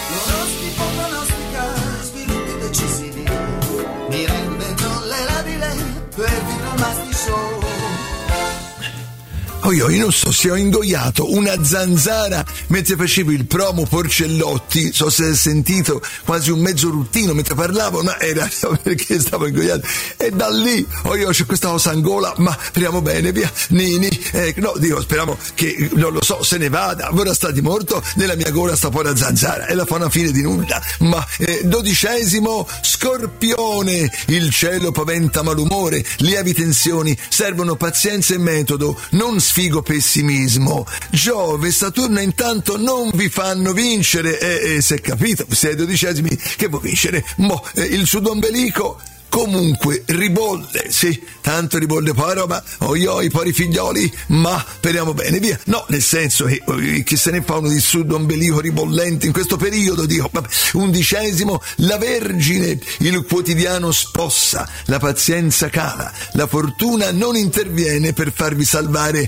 L'oroscopo pronostica sviluppi decisivi, mi rende tollerabile perfino il Masti Show. Io non so se ho ingoiato una zanzara mentre facevo il promo Porcellotti, so se hai sentito quasi un mezzo ruttino mentre parlavo, ma era perché stavo ingoiando, e da lì io c'è questa cosa in gola, ma speriamo bene, via Nini, no, dico, speriamo che, non lo so, se ne vada, ora sta di morto, nella mia gola sta poi la zanzara e la fa una fine di nulla. Ma 12° Scorpione, il cielo paventa malumore, lievi tensioni, servono pazienza e metodo, non sfigo pessimismo. Giove e Saturno intanto non vi fanno vincere, se capito, siete 12°, che vuoi vincere? Il sudombelico comunque ribolle, sì, tanto ribolle poi roba, i pori figlioli, ma speriamo bene, via. No, nel senso che chi se ne fa uno di sud ombelico ribollente in questo periodo, dico, vabbè. 11° la Vergine, il quotidiano spossa, la pazienza cala, la fortuna non interviene per farvi salvare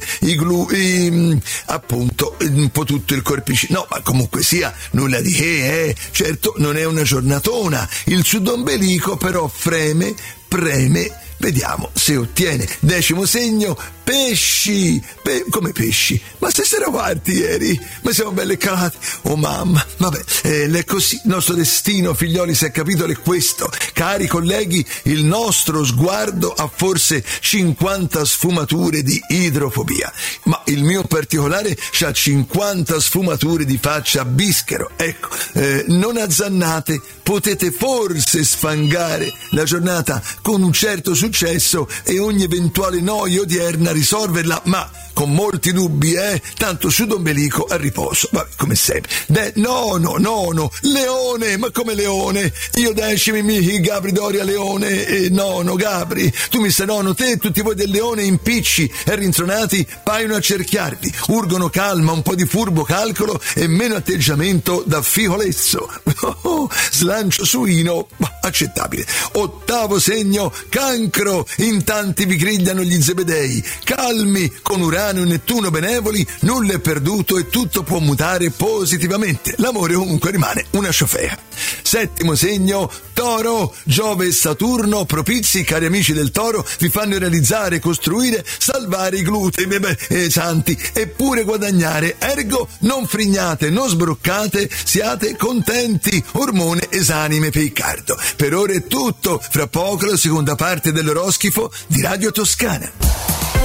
appunto un po' tutto il corpicino. No, ma comunque sia, nulla di che, certo non è una giornatona, il sud ombelico però preme, vediamo se ottiene. 10° segno, pesci, come pesci? Ma se siamo quarti ieri, ma siamo belli calati, oh mamma, vabbè, è così, il nostro destino, figlioli, se è capito, è questo. Cari colleghi, il nostro sguardo ha forse 50 sfumature di idrofobia, ma il mio in particolare c'ha 50 sfumature di faccia bischero. Ecco, non azzannate, potete forse sfangare la giornata con un certo successo e ogni eventuale noia odierna risolverla, ma con molti dubbi, tanto sudombelico a riposo, vabbè, come sempre. No, Leone, ma come Leone? Io 10 Gabri Doria Leone, nono Gabri, tu mi sei nono, te e tutti voi del Leone impicci e rinzonati paiono a cerchiarvi, urgono calma, un po' di furbo calcolo e meno atteggiamento da ficolezzo. Slancio suino, ma accettabile. 8° segno, Cancro, in tanti vi grigliano gli zebedei, calmi, con Urano e Nettuno benevoli, nulla è perduto e tutto può mutare positivamente, l'amore comunque rimane una ciofea. 7° segno, Toro, Giove e Saturno propizi, cari amici del Toro, vi fanno realizzare, costruire, salvare i glutei santi e pure guadagnare, ergo non frignate, non sbroccate, siate contenti, ormone esanime peicardo. Per ora è tutto, fra poco la seconda parte dell'oroscifo di Radio Toscana.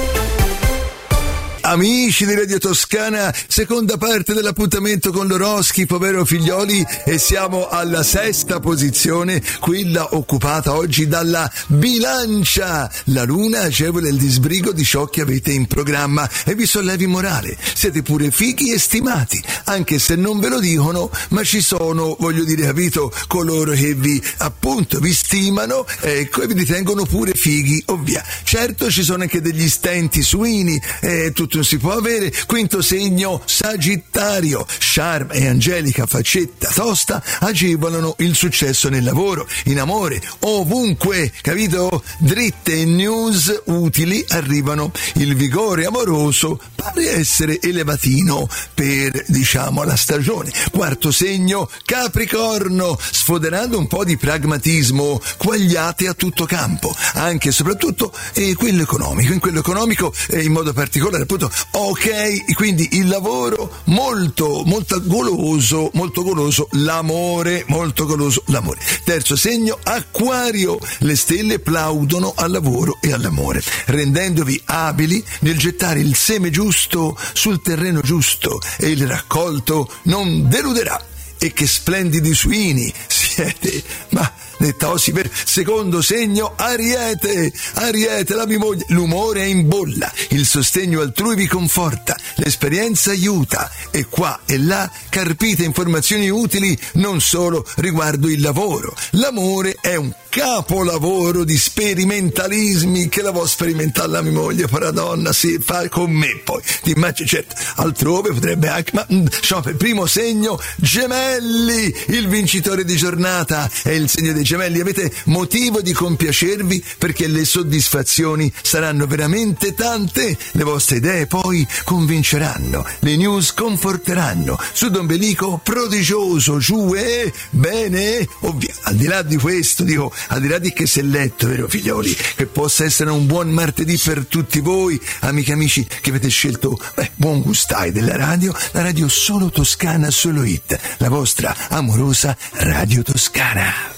Amici di Radio Toscana, seconda parte dell'appuntamento con l'oroscopo, vero figlioli? E siamo alla 6ª posizione, quella occupata oggi dalla Bilancia. La luna agevole il disbrigo di ciò che avete in programma e vi sollevi morale. Siete pure fighi e stimati, anche se non ve lo dicono, ma ci sono, voglio dire, capito, coloro che vi stimano, ecco, e vi ritengono pure fighi, ovvia. Certo, ci sono anche degli stenti suini, tutto non si può avere. 5° segno, Sagittario, charme e angelica faccetta tosta agevolano il successo nel lavoro, in amore, ovunque, capito? Dritte e news utili arrivano. Il vigore amoroso pare essere elevatino per, diciamo, la stagione. 4° segno, Capricorno, sfoderando un po' di pragmatismo, quagliate a tutto campo, anche e soprattutto quello economico. In quello economico, in modo particolare, appunto, ok, quindi il lavoro molto goloso, l'amore, molto goloso l'amore. 3° segno, Acquario, le stelle plaudono al lavoro e all'amore, rendendovi abili nel gettare il seme giusto sul terreno giusto e il raccolto non deluderà. E che splendidi suini siete, ma nettosi per. 2° segno, Ariete, la mia moglie, l'umore è in bolla, il sostegno altrui vi conforta, l'esperienza aiuta e qua e là carpite informazioni utili non solo riguardo il lavoro. L'amore è un capolavoro di sperimentalismi che la vuoi sperimentare la mia moglie, paradonna, si fa con me poi, ti immagini, certo, altrove potrebbe anche, ma diciamo, per 1° segno, Gemelli, il vincitore di giornata è il segno dei gemelli, avete motivo di compiacervi perché le soddisfazioni saranno veramente tante. Le vostre idee poi convinceranno, le news conforteranno. Sud Ombelico prodigioso, giù e bene. Al di là di questo, dico, al di là di che si è letto, vero figlioli, che possa essere un buon martedì per tutti voi, amiche e amici che avete scelto, buon gustai della radio, la radio solo toscana, solo hit, la vostra amorosa Radio Toscana.